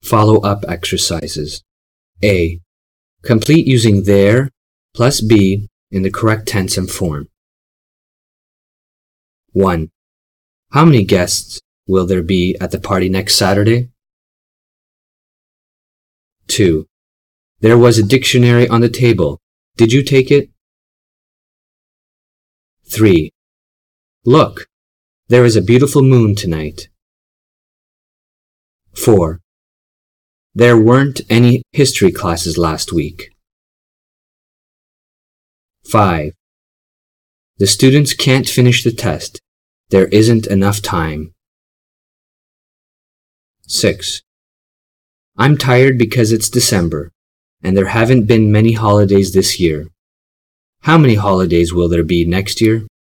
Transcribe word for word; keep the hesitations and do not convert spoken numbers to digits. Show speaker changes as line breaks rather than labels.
follow-up exercises. A. Complete using there plus be in the correct tense and form. one. How many guests will there be at the party next Saturday? two. There was a dictionary on the table. Did you take it? three. Look, there is a beautiful moon tonight. four. There weren't any history classes last week. five. The students can't finish the test. There isn't enough time. six. I'm tired because it's December, and there haven't been many holidays this year. How many holidays will there be next year?